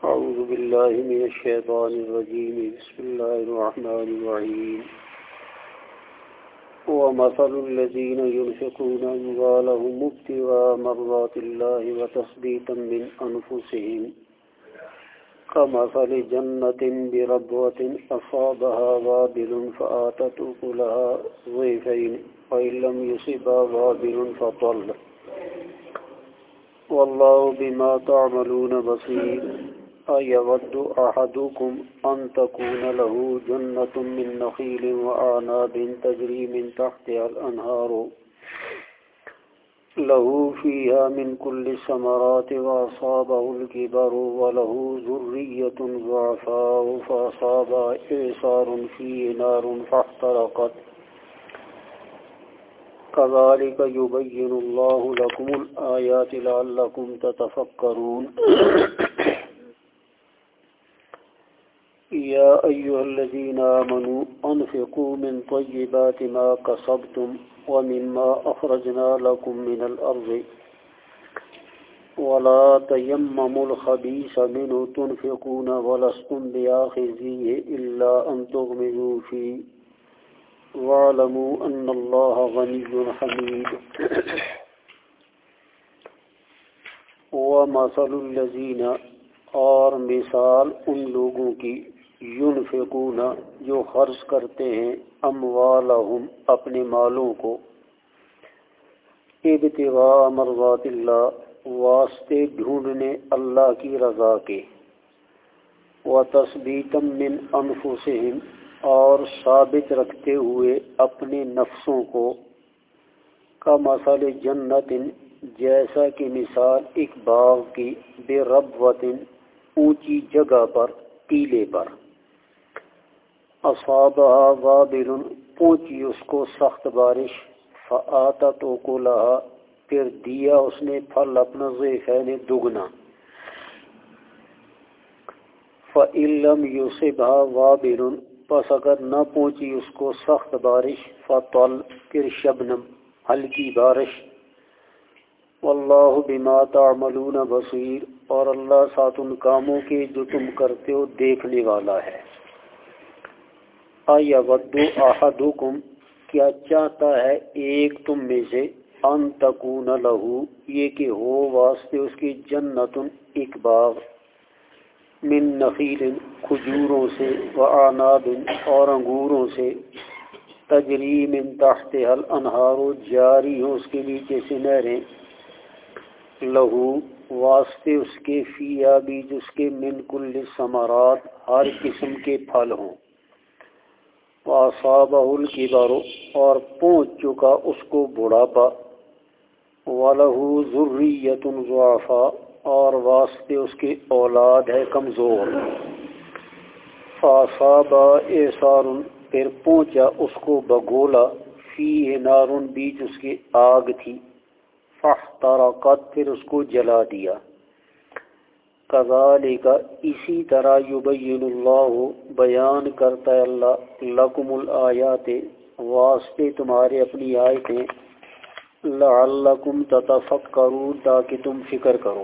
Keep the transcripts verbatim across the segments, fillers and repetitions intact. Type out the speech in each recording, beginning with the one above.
أعوذ بالله من الشيطان الرجيم بسم الله الرحمن الرحيم ومثل الذين ينفقون أموالهم ابتغاء مرضات الله وتثبيتا من أنفسهم كمثل جنة بربوة أصابها وابل فآتت أكلها ضعفين وإن لم يصبها وابل فطل والله بما تعملون بصير أيود أحدكم أن تكون له جنة من نخيل وأعناب تجري من تحتها الأنهار له فيها من كل الثمرات وأصابه الكبر وله ذرية ضعفاء فأصابها إعصار فيه نار فاحترقت كذلك يبين الله لكم الآيات لعلكم تتفكرون يا أيها الذين آمنوا أنفقوا من طيبات ما كسبتم ومما أخرجنا لكم من الأرض ولا تيمموا الخبيث منه تنفقون ولستم بآخذيه إلا أن تغمضوا فيه واعلموا ان اللہ غنی حمید ومثل الذین اور مثال ان لوگوں کی ينفقون جو خرچ کرتے ہیں اموالہم اپنے مالوں کو ابتغاء مرضات اللہ واسطے ڈھونڈنے اللہ کی رضا کے وتثبیتا من انفسہم اور ثابت رکھتے ہوئے اپنے نفسوں کو کمثل جنت جیسا کہ مثال ایک باغ کی بے ربوت اونچی جگہ پر ٹیلے پر اصابها وابل پہنچی اس کو سخت بارش فآتت اکلها پھر دیا اس نے پھل اپنا ضعفین دگنا فإن لم يصبها وابل پس اگر نہ پہنچی اس کو سخت بارش فطل پھر شبنم ہلکی بارش واللہ بما تعملون بصیر اور اللہ ساتھ ان کاموں کے جو تم کرتے ہو دیکھنے والا ہے ایود احدکم کیا چاہتا ہے ایک تم میں سے ان تکون لہو یہ کہ ہو واسطے اس کی جنت ایک باغ من نخیل کھجوروں سے وعناب اور انگوروں سے تجری من تحتها الانہار جاری ہوں اس کے نیچے سے نہریں لہو واسطے اس کے فیہا بیج اس کے من کل ثمرات ہر قسم کے پھل ہوں واصابہ الکبر اور پہنچ چکا اس کو بڑھاپا ولہ ذریۃ ضعفاء اور واسطے اس کی اولاد ہے کمزور فاصابہ اعصار پھر پہنچا اس کو بگولا فیہ نار بیچ اس کی آگ تھی فاحترقت پھر اس کو جلا دیا کذالک اسی طرح یبین اللہ بیان کرتا ہے اللہ لکم الآیات واسطے تمہارے اپنی آیتیں لعلکم تتفکرون تاکہ تم فکر کرو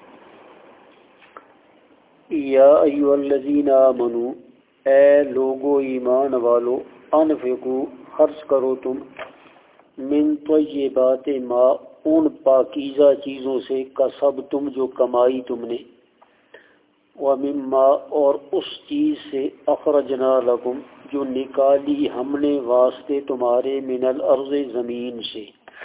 یا ایھا الذین آمنوا اے لوگو ایمان والو انفقو خرچ کرو تم من طیبات ما ان پاکیزہ چیزوں سے کسب تم جو کمائی تم نے ومما اور اس چیز سے اخرجنا لکم جو نکالی ہم نے واسطے تمہارے من الارض زمین سے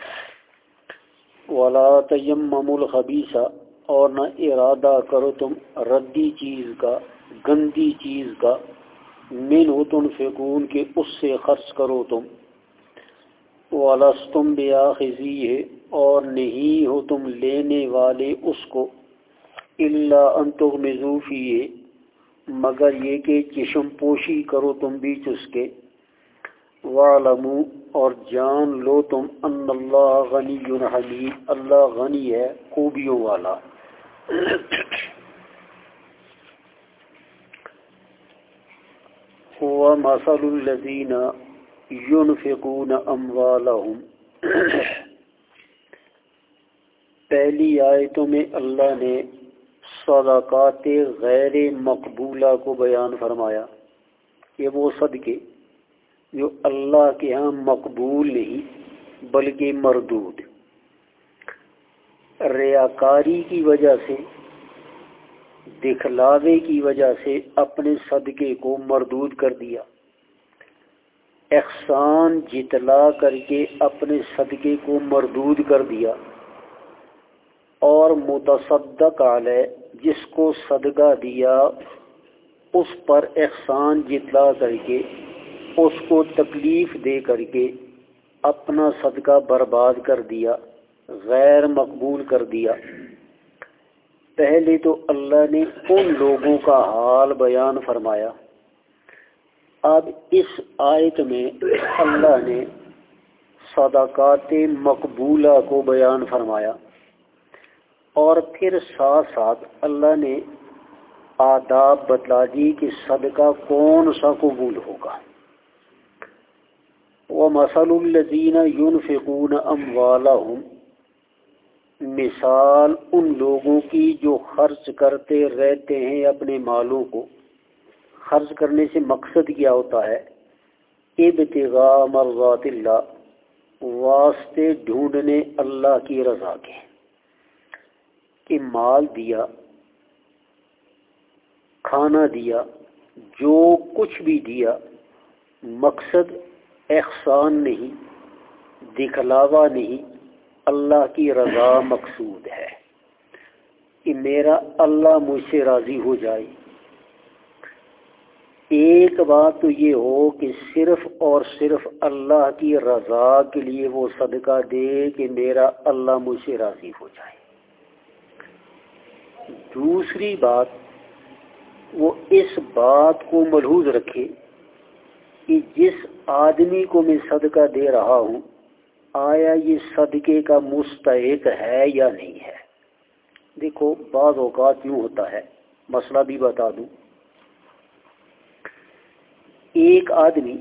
ولا تیمموا الخبیث اور نہ ارادہ کرو تم ردی چیز کا گندی چیز کا منہ تنفقون کہ اس سے خرچ کرو تم وَلَسْتُمْ بِآخِذِيهِ اور نہیں ہو تم لینے والے اس کو إِلَّا أَن تُغْمِضُوا فِيهِ مگر یہ کہ چشم پوشی کرو تم بیچ اس کے وَاعْلَمُوا اور جان لو تم ان اللہ غنی حمید اللہ غنی ہے خوبیوں والا وَمَثَلُ الَّذِينَ يُنْفِقُونَ أَمْوَالَهُمْ پہلی آیتوں میں اللہ نے صدقات غیر مقبولہ کو بیان فرمایا کہ وہ صدقے جو اللہ کے ہاں مقبول نہیں بلکہ مردود، ریاکاری کی وجہ سے، دکھلاوے کی وجہ سے اپنے صدقے کو مردود کر دیا، احسان جتلا کر کے اپنے صدقے کو مردود کر دیا، اور متصدق علیہ جس کو صدقہ دیا اس پر احسان جتلا کر کے اس کو تکلیف دے کر کے اپنا صدقہ برباد کر دیا، غیر مقبول کر دیا۔ پہلے تو اللہ نے ان لوگوں کا حال بیان فرمایا، اب اس آیت میں اللہ نے صدقات مقبولہ کو بیان فرمایا، اور پھر ساتھ ساتھ اللہ نے آداب بتلا دی کہ صدقہ کون سا قبول ہوگا۔ وَمَثَلُ الَّذِينَ يُنْفِقُونَ أَمْوَالَهُمْ، مثال ان لوگوں کی جو خرچ کرتے رہتے ہیں اپنے مالوں کو۔ خرچ کرنے سے مقصد کیا ہوتا ہے؟ ابتغاء مرضات اللہ، واسطے ڈھونڈنے اللہ کی رضا کے، کہ مال دیا، کھانا دیا، جو کچھ بھی دیا، مقصد احسان نہیں، دکھلاوا نہیں، اللہ کی رضا مقصود ہے کہ میرا اللہ مجھ سے راضی ہو جائے۔ ایک بات تو یہ ہو کہ صرف اور صرف اللہ کی رضا کے لیے وہ صدقہ دے کہ میرا اللہ مجھ سے راضی ہو جائے۔ دوسری بات، وہ اس بات کو ملحوظ رکھے کہ جس آدمی کو میں صدقہ دے رہا ہوں آیا یہ صدقے کا مستحق ہے یا نہیں ہے۔ دیکھو بعض اوقات یوں ہوتا ہے، مسئلہ بھی بتا دوں، ایک آدمی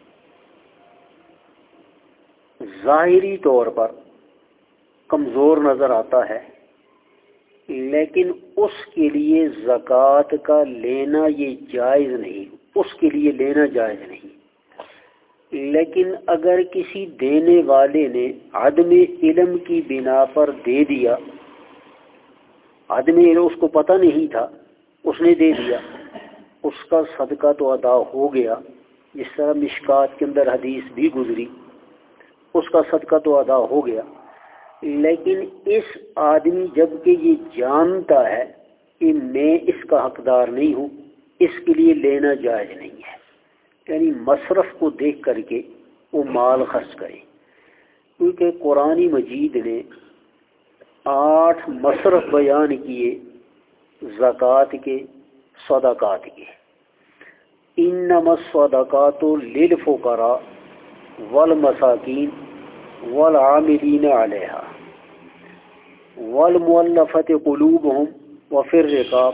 ظاہری طور پر کمزور نظر آتا ہے، لیکن اس کے لیے زکوٰۃ کا لینا یہ جائز نہیں، اس کے لیے لینا جائز نہیں۔ لیکن اگر کسی دینے والے نے عدم علم کی بنا پر دے دیا، عدم علم، اس کو پتہ نہیں تھا، اس نے دے دیا، اس کا صدقہ تو ادا ہو گیا، جس طرح مشکات کے اندر حدیث بھی گزری، اس کا صدقہ تو ادا ہو گیا۔ لیکن اس آدمی جب کہ یہ جانتا ہے کہ میں اس کا حقدار نہیں ہوں، اس کے لیے لینا جائز نہیں ہے، یعنی مصرف کو دیکھ کر کے وہ مال خرچ کرے، کیونکہ قرآن مجید نے آٹھ مصرف بیان کیے زکوٰۃ کے، صدقات کے۔ انما الصدقات للفقراء والمساکین والعاملین علیہا والمؤلفۃ قلوبہم وفی الرقاب۔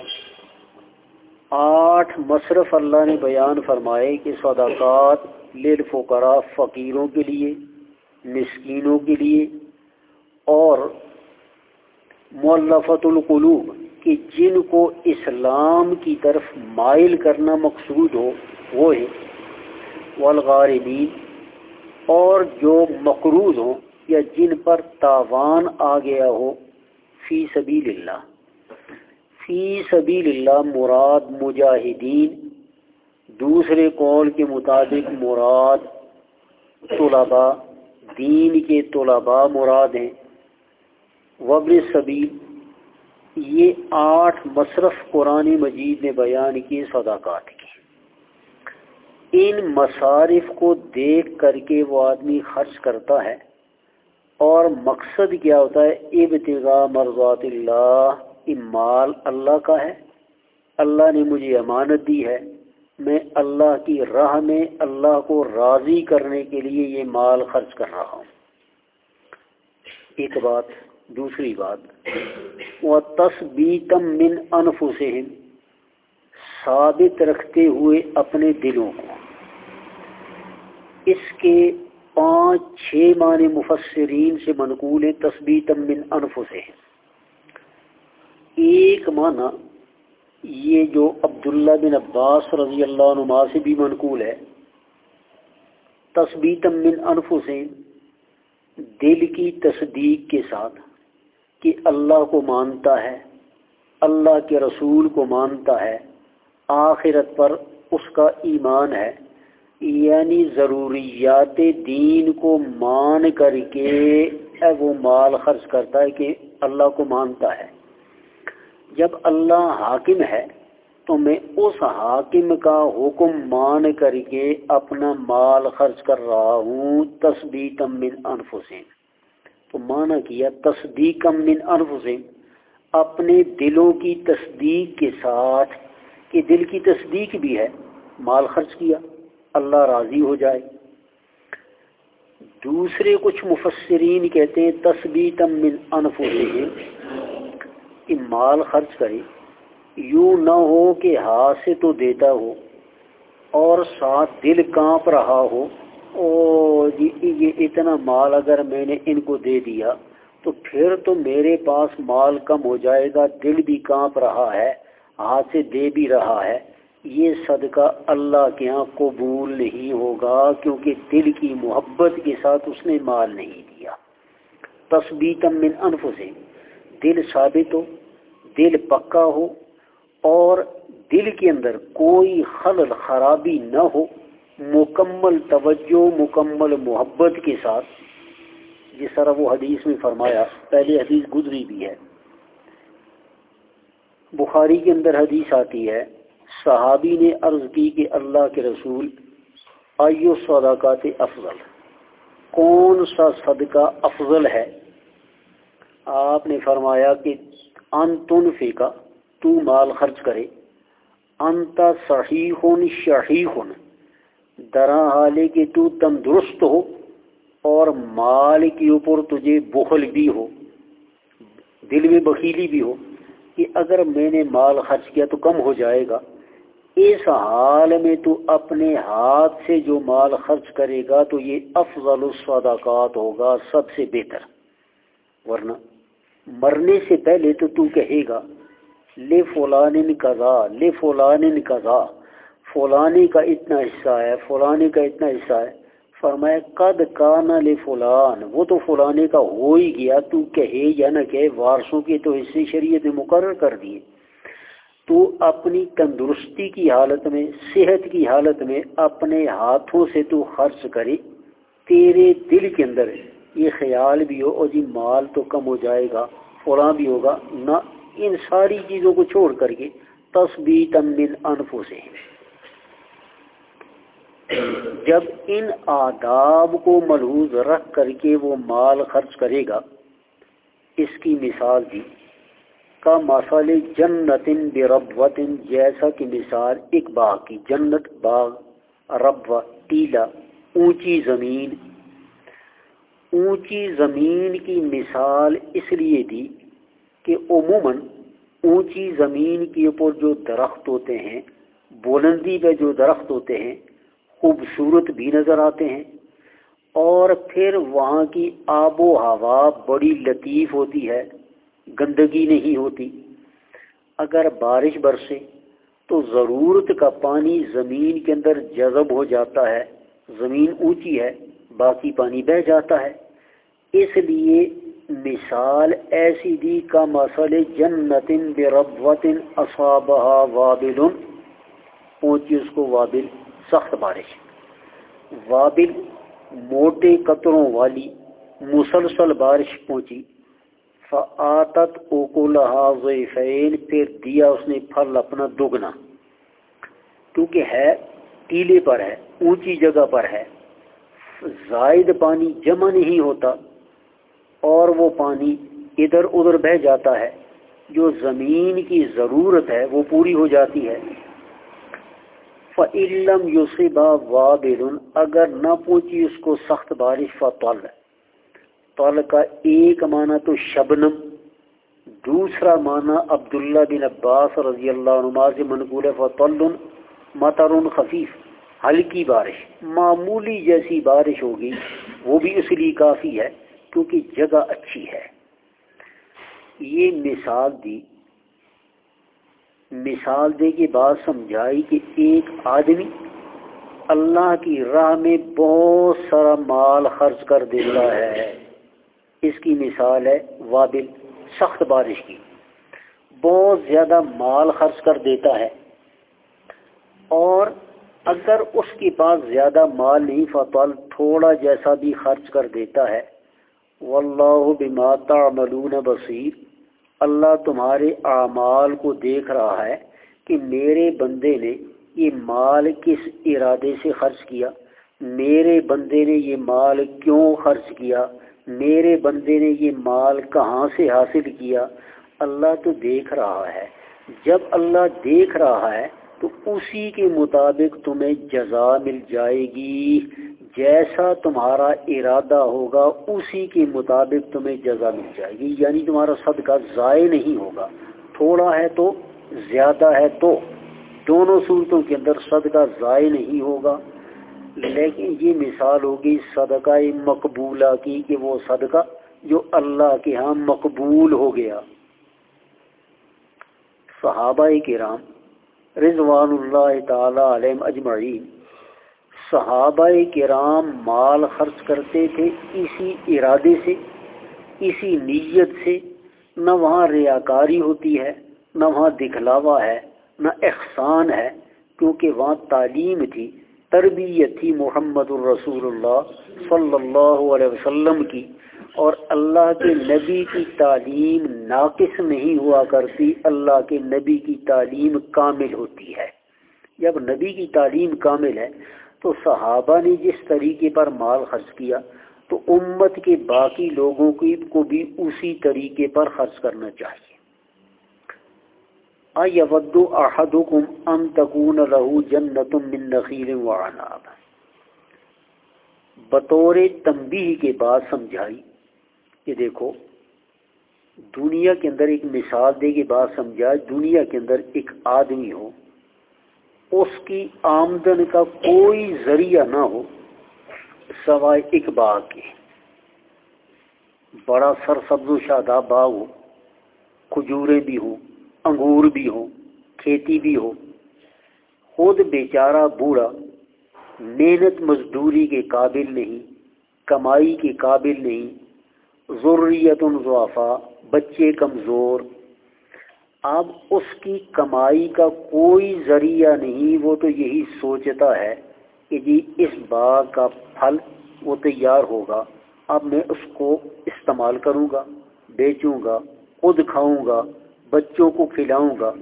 آٹھ مصرف اللہ نے بیان فرمائے کہ صدقات للفقراء، فقیروں کے لیے، مسکینوں کے لیے، اور مؤلفۃ القلوب کہ جن کو اسلام کی طرف مائل کرنا مقصود ہو وہ ہے، والغارمین، اور جو مقروض ہوں یا جن پر تاوان آ گیا ہو، فی سبیل اللہ۔ فی سبیل اللہ مراد مجاہدین، دوسرے قول کے مطابق مراد طلباء، دین کے طلباء مراد ہیں، وابن السبیل۔ یہ آٹھ مصرف قرآن مجید نے بیان کی صدقات کی۔ ان مصارف کو دیکھ کر کے وہ آدمی خرچ کرتا ہے، اور مقصد کیا ہوتا ہے؟ ابتغاء مرضات اللہ، کہ مال اللہ کا ہے، اللہ نے مجھے امانت دی ہے، میں اللہ کی راہ میں اللہ کو راضی کرنے کے لیے یہ مال خرچ کر رہا ہوں۔ ایک بات۔ دوسری بات، وَتَثْبِيتًا مِّنْ أَنفُسِهِمْ، ثابت رکھتے ہوئے اپنے دلوں کو۔ اس کے پانچ چھ معنی مفسرین سے منقول ہیں، تثبیتاً من انفسہم، ایک معنی یہ جو عبداللہ بن عباس رضی اللہ عنہما سے بھی منقول ہے، تثبیتا من انفسہم، دل کی تصدیق کے ساتھ کہ اللہ کو مانتا ہے، اللہ کے رسول کو مانتا ہے، آخرت پر اس کا ایمان ہے، یعنی ضروریات دین کو مان کر کے وہ مال خرچ کرتا ہے کہ اللہ کو مانتا ہے۔ جب اللہ حاکم ہے تو میں اس حاکم کا حکم مان کر کے اپنا مال خرچ کر رہا ہوں، تثبیتا من انفسہم۔ تو معنی کیا تصدیقا من انفسہم، اپنے دلوں کی تصدیق کے ساتھ، کہ دل کی تصدیق بھی ہے، مال خرچ کیا اللہ راضی ہو جائے۔ دوسرے کچھ مفسرین کہتے ہیں تثبیتا من انفسہم، کہ مال خرچ کرے یوں نہ ہو کہ ہاتھ سے تو دیتا ہو اور ساتھ دل کانپ رہا ہو، او جی یہ اتنا مال اگر میں نے ان کو دے دیا تو پھر تو میرے پاس مال کم ہو جائے گا، دل بھی کانپ رہا ہے، ہاتھ سے دے بھی رہا ہے، یہ صدقہ اللہ کے ہاں قبول نہیں ہوگا، کیونکہ دل کی محبت کے ساتھ اس نے مال نہیں دیا۔ تثبیتا من انفسہم، دل ثابت ہو، دل پکا ہو، اور دل کے اندر کوئی خلل خرابی نہ ہو، مکمل توجہ، مکمل محبت کے ساتھ، جس طرح وہ حدیث میں فرمایا، پہلے حدیث گزری بھی ہے، بخاری کے اندر حدیث آتی ہے، صحابی نے عرض کی کہ اللہ کے رسول، ایو صدقات افضل، کون سا صدقہ افضل ہے؟ آپ نے فرمایا کہ ان تنفقا، تو مال خرچ کرے، انت صحیح شحیح، درا حالے کہ تو تندرست ہو اور مال کے اوپر تجھے بخل بھی ہو، دل میں بخیلی بھی ہو کہ اگر میں نے مال خرچ کیا تو کم ہو جائے گا، اس حال میں تو اپنے ہاتھ سے جو مال خرچ کرے گا تو یہ افضل الصدقات ہوگا، سب سے بہتر۔ ورنہ مرنے سے پہلے تو تو کہے گا لے فلان قضا، لے فلان قضا، فلانے کا اتنا حصہ ہے، فلانے کا اتنا حصہ ہے۔ فرمایا قد کان لفلان، وہ تو فلانے کا ہو ہی گیا، تو کہے یا نہ کہے، وارثوں کے تو حصے شریعت نے مقرر کر دیے۔ تو اپنی تندرستی کی حالت میں، صحت کی حالت میں اپنے ہاتھوں سے تو خرچ کرے، تیرے دل کے اندر یہ خیال بھی ہو اور جی مال تو کم ہو جائے گا، فلاں بھی ہوگا نہ، ان ساری چیزوں کو چھوڑ کر کے تثبیتا من انفسہم، جب ان آداب کو ملحوظ رکھ کر کے وہ مال خرچ کرے گا، اس کی مثال دی کا مثال جنت بربوت، جیسا کہ مثال ایک باغ کی، جنت باغ، ربوہ ٹیلا، اونچی زمین۔ اونچی زمین کی مثال اس لیے دی کہ عموماً اونچی زمین کے اوپر جو درخت ہوتے ہیں، بلندی پہ جو درخت ہوتے ہیں، خوبصورت بھی نظر آتے ہیں، اور پھر وہاں کی آب و ہوا بڑی لطیف ہوتی ہے، گندگی نہیں ہوتی۔ اگر بارش برسے تو ضرورت کا پانی زمین کے اندر جذب ہو جاتا ہے، زمین اونچی ہے، باقی پانی بہہ جاتا ہے۔ اس لیے مثال ایسی دی کا مثل جنت بربوت اصابها وابل، پہنچی اس کو وابل، سخت بارش، وابل موٹے قطروں والی مسلسل بارش پہنچی، فآتت اکلها ضعفین، پھر دیا اس نے پھل اپنا دگنا، کیونکہ ہے ٹیلے پر ہے، اونچی جگہ پر ہے، زائد پانی جمع نہیں ہوتا اور وہ پانی ادھر ادھر بہہ جاتا ہے، جو زمین کی ضرورت ہے وہ پوری ہو جاتی ہے۔ فَإِن لَّمْ يُصِبْهَا وَابِلٌ، اگر نہ پہنچی اس کو سخت بارش، فَطَلَّ، طل کا ایک معنی تو شبنم، دوسرا معنی عبداللہ بن عباس رضی اللہ عنہ سے منقول ہے، فَطَلٌ مطر خفیف، ہلکی بارش، معمولی جیسی بارش ہوگی، وہ بھی اس لیے کافی ہے کیونکہ جگہ اچھی ہے۔ یہ مثال دی مثال دے کے بات سمجھائی کہ ایک آدمی اللہ کی راہ میں بہت سارا مال خرچ کر دیتا ہے. اس کی مثال ہے وابل، سخت بارش کی. بہت زیادہ مال خرچ کر دیتا ہے، اور اگر اس کے پاس زیادہ مال نہیں فطل تھوڑا جیسا بھی خرچ کر دیتا ہے. واللہ بما تعملون بصیر، اللہ تمہارے اعمال کو دیکھ رہا ہے کہ میرے بندے نے یہ مال کس ارادے سے خرچ کیا، میرے بندے نے یہ مال کیوں خرچ کیا، میرے بندے نے یہ مال کہاں سے حاصل کیا. اللہ تو دیکھ رہا ہے. جب اللہ دیکھ رہا ہے تو اسی کے مطابق تمہیں جزا مل جائے گی. جیسا تمہارا ارادہ ہوگا اسی کے مطابق تمہیں جزا مل جائے گی. یعنی تمہارا صدقہ ضائع نہیں ہوگا، تھوڑا ہے تو زیادہ ہے تو دونوں صورتوں کے اندر صدقہ ضائع نہیں ہوگا. لیکن یہ مثال ہوگی صدقہ مقبولہ کی کہ وہ صدقہ جو اللہ کے ہاں مقبول ہو گیا. صحابہ کرام رضوان اللہ تعالی علیہم اجمعین، صحابہ کرام مال خرچ کرتے تھے اسی ارادے سے، اسی نیت سے. نہ وہاں ریاکاری ہوتی ہے، نہ وہاں دکھلاوا ہے، نہ احسان ہے، کیونکہ وہاں تعلیم تھی، تربیت تھی محمد الرسول اللہ صلی اللہ علیہ وسلم کی. اور اللہ کے نبی کی تعلیم ناقص نہیں ہوا کرتی، اللہ کے نبی کی تعلیم کامل ہوتی ہے. جب نبی کی تعلیم کامل ہے تو صحابہ نے جس طریقے پر مال خرچ کیا تو امت کے باقی لوگوں کی کو بھی اسی طریقے پر خرچ کرنا چاہیے. اَیَوَدُّ أَحَدُكُمْ أَن تَكُونَ لَهُ جَنَّةٌ مِّن نَخِیلٍ وَعَنَابٍ، بطور تنبیہ کے بعد سمجھائی کہ دیکھو دنیا کے اندر ایک مثال دے کے بعد سمجھا. دنیا کے اندر ایک آدمی ہو، اس کی آمدن کا کوئی ذریعہ نہ ہو سوائے ایک باغ کے. بڑا سرسبز و شاداب باغ ہو، کھجوریں بھی ہوں، انگور بھی ہوں، کھیتی بھی ہو. خود بیچارہ بوڑھا محنت مزدوری کے قابل نہیں، کمائی کے قابل نہیں. ذریۃ ضعفاء، بچے کمزور. اب اس کی کمائی کا کوئی ذریعہ نہیں. وہ تو یہی سوچتا ہے کہ جی اس باغ کا پھل وہ تیار ہوگا، اب میں اس کو استعمال کروں گا، بیچوں گا، خود کھاؤں گا، بچوں کو کھلاؤں گا.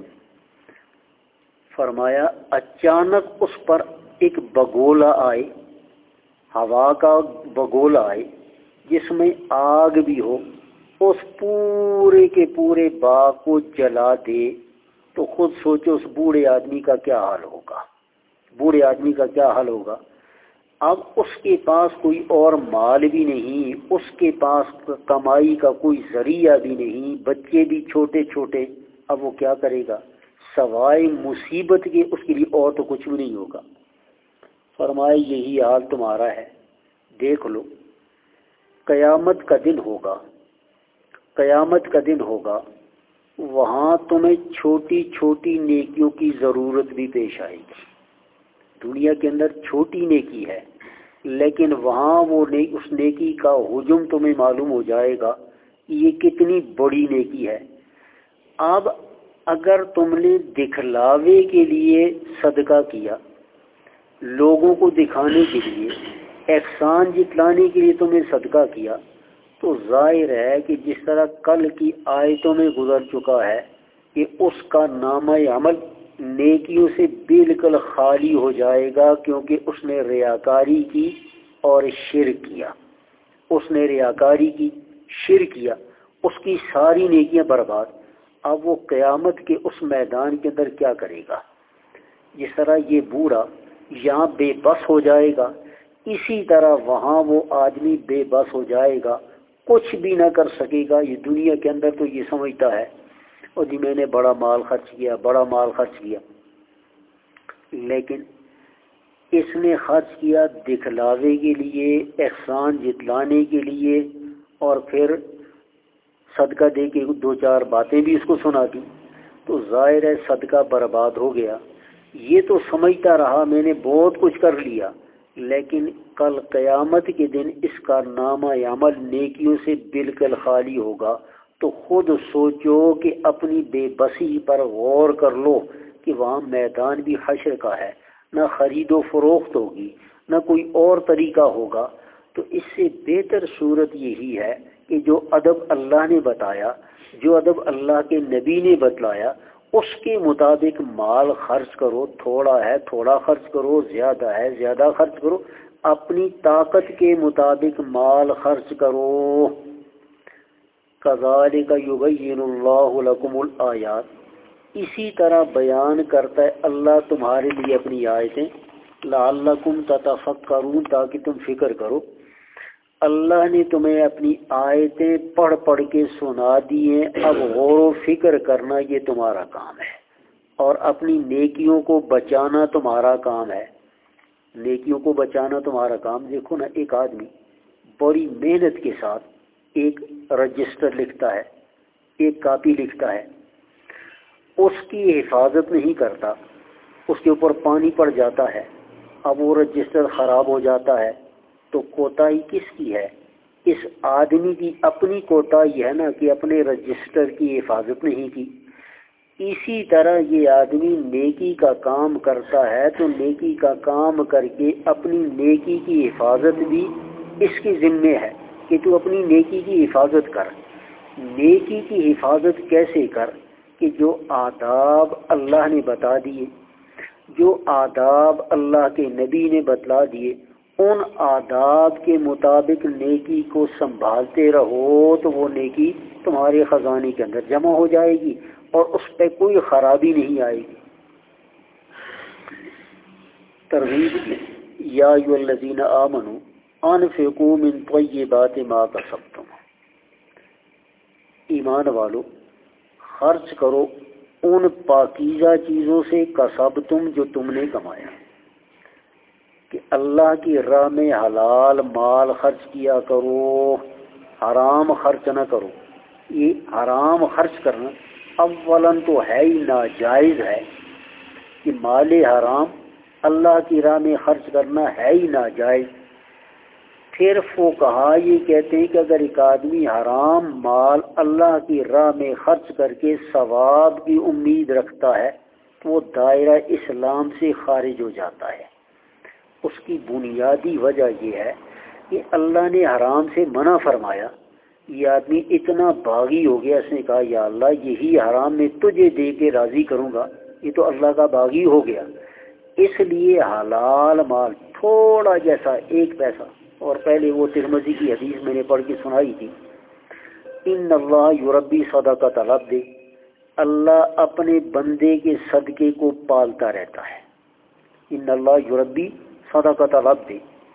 فرمایا اچانک اس پر ایک بگولا آئے، ہوا کا بگولا آئے جس میں آگ بھی ہو، اس پورے کے پورے باغ کو جلا دے تو خود سوچو اس بوڑھے آدمی کا کیا حال ہوگا. بوڑھے آدمی کا کیا حال ہوگا. اب اس کے پاس کوئی اور مال بھی نہیں، اس کے پاس کمائی کا کوئی ذریعہ بھی نہیں، بچے بھی چھوٹے چھوٹے. اب وہ کیا کرے گا سوائے مصیبت کے؟ اس کے لیے اور تو کچھ بھی نہیں ہوگا. فرمائے یہی حال تمہارا ہے. دیکھ لو قیامت کا دن ہوگا، قیامت کا دن ہوگا، وہاں تمہیں چھوٹی چھوٹی نیکیوں کی ضرورت بھی پیش آئے گی. دنیا کے اندر چھوٹی نیکی ہے، لیکن وہاں وہ نیک اس نیکی کا حجم تمہیں معلوم ہو جائے گا یہ کتنی بڑی نیکی ہے. اب اگر تم نے دکھلاوے کے لیے صدقہ کیا، لوگوں کو دکھانے کے لیے، احسان جتلانے کے لیے تم نے صدقہ کیا، تو ظاہر ہے کہ جس طرح کل کی آیتوں میں گزر چکا ہے کہ اس کا نامہ عمل نیکیوں سے بالکل خالی ہو جائے گا، کیونکہ اس نے ریاکاری کی اور شرک کیا. اس نے ریاکاری کی، شرک کیا، اس کی ساری نیکیاں برباد. اب وہ قیامت کے اس میدان کے اندر کیا کرے گا؟ جس طرح یہ بوڑھا یہاں بے بس ہو جائے گا، اسی طرح وہاں وہ آدمی بے بس ہو جائے گا، کچھ بھی نہ کر سکے گا. یہ دنیا کے اندر تو یہ سمجھتا ہے اور جی میں نے بڑا مال خرچ کیا، بڑا مال خرچ کیا. لیکن اس نے خرچ کیا دکھلاوے کے لیے، احسان جتلانے کے لیے، اور پھر صدقہ دے کے دو چار باتیں بھی اس کو سنا دی. تو ظاہر ہے صدقہ برباد ہو گیا. یہ تو سمجھتا رہا میں نے بہت کچھ کر لیا، لیکن کل قیامت کے دن اس کا نامہ عمل نیکیوں سے بالکل خالی ہوگا. تو خود سوچو کہ اپنی بے بسی پر غور کر لو کہ وہاں میدان بھی حشر کا ہے، نہ خرید و فروخت ہوگی، نہ کوئی اور طریقہ ہوگا. تو اس سے بہتر صورت یہی ہے کہ جو ادب اللہ نے بتایا، جو ادب اللہ کے نبی نے بتلایا، اس کے مطابق مال خرچ کرو. تھوڑا ہے تھوڑا خرچ کرو، زیادہ ہے زیادہ خرچ کرو، اپنی طاقت کے مطابق مال خرچ کرو. کذالک یبین اللہ لکم الآیات، اسی طرح بیان کرتا ہے اللہ تمہارے لیے اپنی آیتیں. لعلکم تتفکرون، تاکہ تم فکر کرو. اللہ نے تمہیں اپنی آیتیں پڑھ پڑھ کے سنا دی ہیں، اب غور و فکر کرنا یہ تمہارا کام ہے، اور اپنی نیکیوں کو بچانا تمہارا کام ہے. نیکیوں کو بچانا تمہارا کام. دیکھو نا، ایک آدمی بڑی محنت کے ساتھ ایک رجسٹر لکھتا ہے، ایک کاپی لکھتا ہے، اس کی حفاظت نہیں کرتا، اس کے اوپر پانی پڑ جاتا ہے، اب وہ رجسٹر خراب ہو جاتا ہے. تو کوتاہی کس کی ہے؟ اس آدمی کی اپنی کوتاہی ہے نا، کہ اپنے رجسٹر کی حفاظت نہیں کی. اسی طرح یہ آدمی نیکی کا کام کرتا ہے تو نیکی کا کام کر کے اپنی نیکی کی حفاظت بھی اس کے ذمے ہے کہ تو اپنی نیکی کی حفاظت کر. نیکی کی حفاظت کیسے کر؟ کہ جو آداب اللہ نے بتا دیے، جو آداب اللہ کے نبی نے بتلا دیے، ان آداب کے مطابق نیکی کو سنبھالتے رہو تو وہ نیکی تمہارے خزانے کے اندر جمع ہو جائے گی اور اس پہ کوئی خرابی نہیں آئے گی. ترغیب کی، یا ایھا الذین آمنوا انفقوا من طیبات ما کسبتم، ایمان والو خرچ کرو ان پاکیزہ چیزوں سے کسب تم جو تم نے کمایا. کہ اللہ کی راہ میں حلال مال خرچ کیا کرو، حرام خرچ نہ کرو. یہ حرام خرچ کرنا اولاً تو ہے ہی ناجائز ہے، کہ مال حرام اللہ کی راہ میں خرچ کرنا ہے ہی ناجائز. پھر فقہا یہ کہتے ہیں کہ اگر ایک آدمی حرام مال اللہ کی راہ میں خرچ کر کے ثواب کی امید رکھتا ہے تو وہ دائرہ اسلام سے خارج ہو جاتا ہے. اس کی بنیادی وجہ یہ ہے کہ اللہ نے حرام سے منع فرمایا. یہ آدمی اتنا باغی ہو گیا، اس نے کہا یا اللہ یہی حرام میں تجھے دے کے راضی کروں گا، یہ تو اللہ کا باغی ہو گیا. اس لیے حلال مال تھوڑا جیسا ایک پیسہ، اور پہلے وہ ترمذی کی حدیث میں نے پڑھ کے سنائی تھی، ان اللہ یربی صدقۃ العبد، اللہ اپنے بندے کے صدقے کو پالتا رہتا ہے. ان اللہ یربی صدقۃ العبد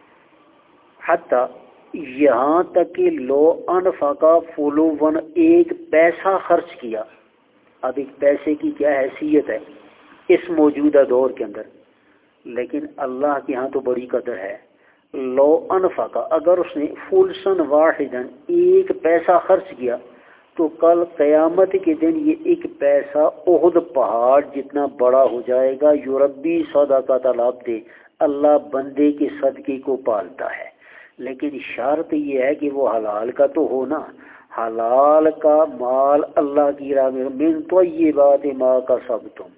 حتی، یہاں تک کہ لو انفقا فلون، ایک پیسہ خرچ کیا. اب ایک پیسے کی کیا حیثیت ہے اس موجودہ دور کے اندر، لیکن اللہ کے ہاں تو بڑی قدر ہے. لو انفقا، اگر اس نے فلسن واحدن، ایک پیسہ خرچ کیا، تو کل قیامت کے دن یہ ایک پیسہ احد پہاڑ جتنا بڑا ہو جائے گا. یربی صدقۃ العبد، اللہ بندے کے صدقے کو پالتا ہے. لیکن شرط یہ ہے کہ وہ حلال کا تو ہونا، حلال کا مال اللہ کی راہ میں، من طیبات ما کسبتم،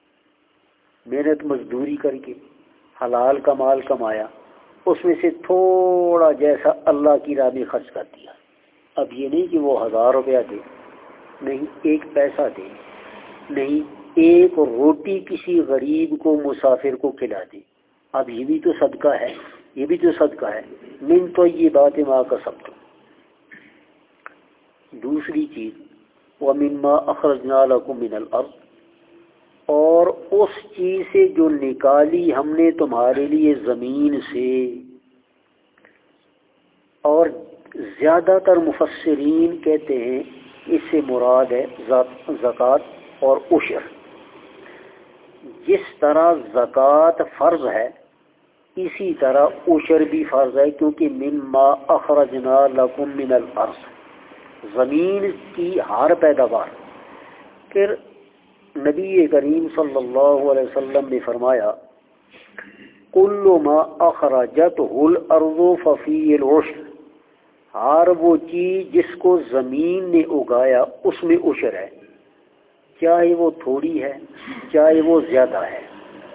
محنت مزدوری کر کے حلال کا مال کمایا، اس میں سے تھوڑا جیسا اللہ کی راہ میں خرچ کر دیا. اب یہ نہیں کہ وہ ہزار روپیہ دے، نہیں ایک پیسہ دے، نہیں ایک روٹی کسی غریب کو مسافر کو کھلا دے. اب یہ بھی تو صدقہ ہے، یہ بھی تو صدقہ ہے. من طیبات ما کسبتم. دوسری چیز، وَمِمَّا أَخْرَجْنَا لَكُم مِّنَ الْأَرْضِ، اور اس چیز سے جو نکالی ہم نے تمہارے لیے زمین سے. اور زیادہ تر مفسرین کہتے ہیں اس سے مراد ہے زکوٰۃ اور عشر. جس طرح زکوٰۃ فرض ہے اسی طرح عشر بھی فرض ہے، کیونکہ مما اخرجنا لکم من الارض، زمین کی ہر پیداوار. پھر نبی کریم صلی اللہ علیہ وسلم نے فرمایا کل ما اخرجتہ الارض ففی العشر، ہر وہ چیز جس کو زمین نے اگایا اس میں عشر ہے، چاہے وہ تھوڑی ہے چاہے وہ زیادہ ہے۔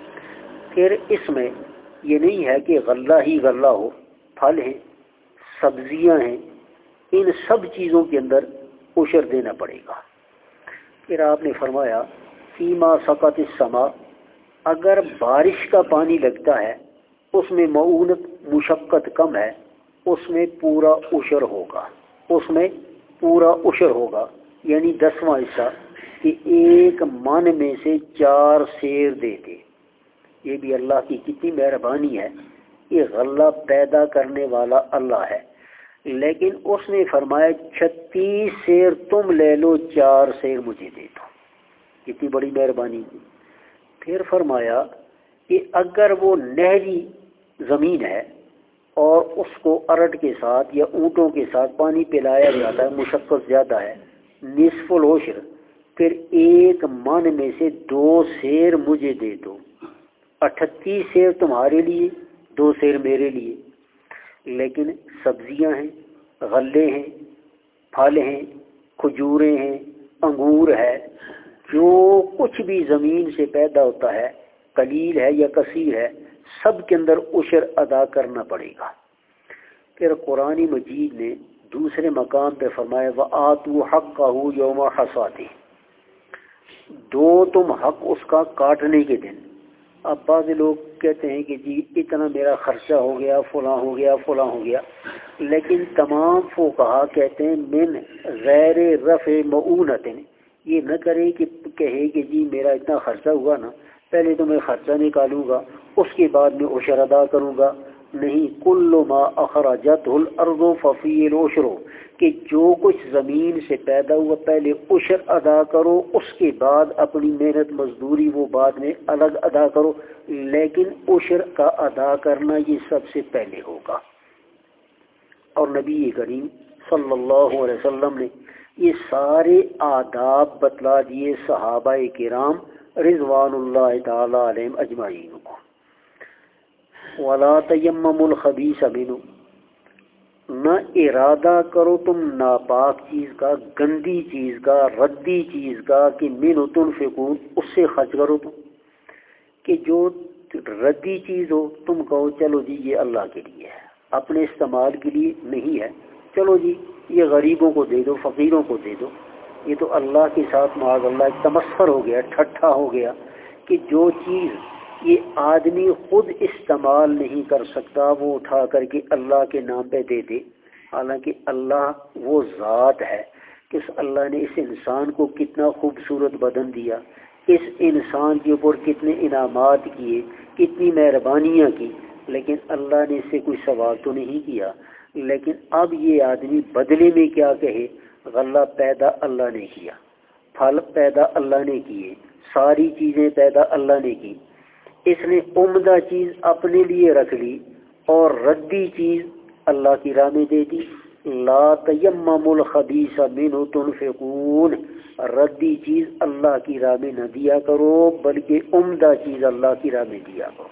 پھر اس میں یہ نہیں ہے کہ غلہ ہی غلہ ہو، پھل ہیں، سبزیاں ہیں، ان سب چیزوں کے اندر عشر دینا پڑے گا۔ پھر آپ نے فرمایا فیما سقط السماء، اگر بارش کا پانی لگتا ہے اس میں معونت مشقت کم ہے، اس میں پورا عشر ہوگا، اس میں پورا عشر ہوگا، یعنی دسواں حصہ، کہ ایک من میں سے چار سیر دے دے۔ یہ بھی اللہ کی کتنی مہربانی ہے، یہ غلہ پیدا کرنے والا اللہ ہے، لیکن اس نے فرمایا چھتیس سیر تم لے لو، چار سیر مجھے دے دو، کتنی بڑی مہربانی کی۔ پھر فرمایا کہ اگر وہ نہری زمین ہے اور اس کو ارٹ کے ساتھ یا اونٹوں کے ساتھ پانی پلایا جاتا ہے، مشقت زیادہ ہے، نصف العشر، پھر ایک من میں سے دو سیر مجھے دے دو، اٹھتیس سیر تمہارے لیے، دو سیر میرے لیے۔ لیکن سبزیاں ہیں، غلے ہیں، پھل ہیں، کھجوریں ہیں، انگور ہے، جو کچھ بھی زمین سے پیدا ہوتا ہے، قلیل ہے یا کثیر ہے، سب کے اندر عشر ادا کرنا پڑے گا۔ پھر قرآن مجید نے دوسرے مقام پہ فرمایا وَآتُوا حَقَّهُ يَوْمَ حَصَادِهِ، دو تم حق اس کا کاٹنے کے دن۔ اب بعض لوگ کہتے ہیں کہ جی اتنا میرا خرچہ ہو گیا، فلاں ہو گیا، فلاں ہو گیا، لیکن تمام فقہا کہتے ہیں من غیر رفع معونت، یہ نہ کرے کہ کہے کہ جی میرا اتنا خرچہ ہوا نا، پہلے تو میں خرچہ نکالوں گا اس کے بعد میں عشر ادا کروں گا۔ نہیں، کل ما اخرجتہ الارض ففی العشر، کہ جو کچھ زمین سے پیدا ہوا پہلے عشر ادا کرو، اس کے بعد اپنی محنت مزدوری وہ بعد میں الگ ادا کرو، لیکن عشر کا ادا کرنا یہ سب سے پہلے ہوگا۔ اور نبی کریم صلی اللہ علیہ وسلم نے یہ سارے آداب بتلا دیے صحابہ کرام رضوان اللہ تعالی علیہم اجمعین کو۔ وَلَا تَيَمَّمُوا الْخَبِيثَ مِنْهُ، نہ ارادہ کرو تم ناپاک چیز کا، گندی چیز کا، ردی چیز کا، کہ مِنْهُ تُنْفِقُونَ، اس سے خرچ کرو تم، کہ جو ردی چیز ہو تم کہو چلو جی یہ اللہ کے لیے ہے، اپنے استعمال کے لیے نہیں ہے، چلو جی یہ غریبوں کو دے دو، فقیروں کو دے دو۔ یہ تو اللہ کے ساتھ معاذ اللہ ایک تمسخر ہو گیا، ٹھٹھا ہو گیا، کہ جو چیز یہ آدمی خود استعمال نہیں کر سکتا وہ اٹھا کر کے اللہ کے نام پہ دے دے، حالانکہ اللہ وہ ذات ہے کہ اس اللہ نے اس انسان کو کتنا خوبصورت بدن دیا، اس انسان کے اوپر کتنے انعامات کیے، کتنی مہربانیاں کی، لیکن اللہ نے اس سے کوئی سوال تو نہیں کیا۔ لیکن اب یہ آدمی بدلے میں کیا کہے، غلہ پیدا اللہ نے کیا، پھل پیدا اللہ نے کیے، ساری چیزیں پیدا اللہ نے کی، اس نے عمدہ چیز اپنے لیے رکھ لی اور ردی چیز اللہ کی راہ میں دے دی۔ لا تیمموا الخبیث منہ تنفقون، ردی چیز اللہ کی راہ میں نہ دیا کرو بلکہ عمدہ چیز اللہ کی راہ میں دیا کرو۔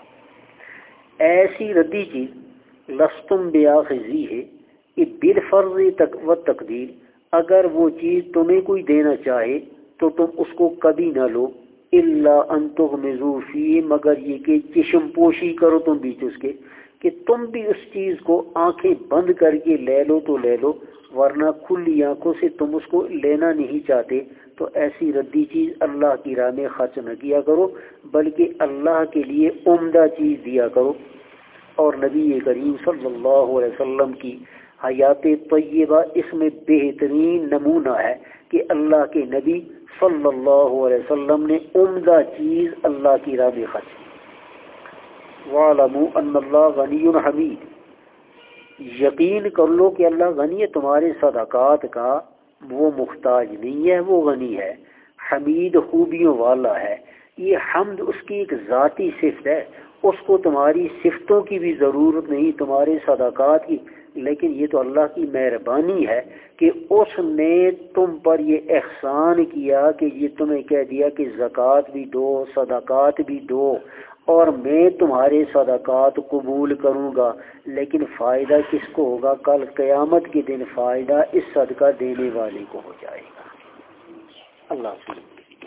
ایسی ردی چیز لستم بیاخذی ہے کہ بالفرض و تقدیر، اگر وہ چیز تمہیں کوئی دینا چاہے تو تم اس کو کبھی نہ لو، الا ان تغمضوا فیہ، مگر یہ کہ چشم پوشی کرو تم بیچ اس کے، کہ تم بھی اس چیز کو آنکھیں بند کر کے لے لو تو لے لو، ورنہ کھلی آنکھوں سے تم اس کو لینا نہیں چاہتے، تو ایسی ردی چیز اللہ کی راہ میں خرچ نہ کیا کرو بلکہ اللہ کے لیے عمدہ چیز دیا کرو۔ اور نبی کریم صلی اللہ علیہ وسلم کی حیات طیبہ اس میں بہترین نمونہ ہے کہ اللہ کے نبی صلی اللہ علیہ وسلم نے عمدہ چیز اللہ کی راہ میں خرچ کی۔ وَاعْلَمُوا أَنَّ اللَّهَ غَنِيٌّ حَمِيدٌ، یقین کر لو کہ اللہ غنی ہے تمہارے صدقات کا، وہ محتاج نہیں ہے، وہ غنی ہے، حمید خوبیوں والا ہے۔ یہ حمد اس کی ایک ذاتی صفت ہے، اس کو تمہاری صفتوں کی بھی ضرورت نہیں، تمہارے صدقات کی، لیکن یہ تو اللہ کی مہربانی ہے کہ اس نے تم پر یہ احسان کیا کہ یہ تمہیں کہہ دیا کہ زکوٰۃ بھی دو، صدقات بھی دو، اور میں تمہارے صدقات قبول کروں گا، لیکن فائدہ کس کو ہوگا؟ کل قیامت کے دن فائدہ اس صدقہ دینے والے کو ہو جائے گا۔ اللہ سے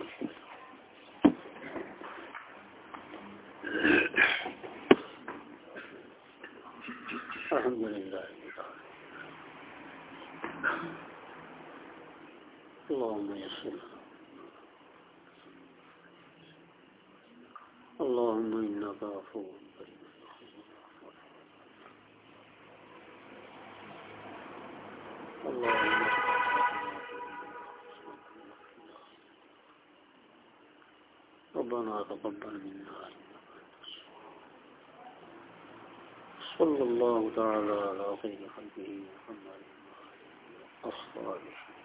الحمد للہ اللهم يسر اللهم انك عفو كريم اللهم ربنا تقبل منا صلى الله تعالى على خير خلقه محمد الصالح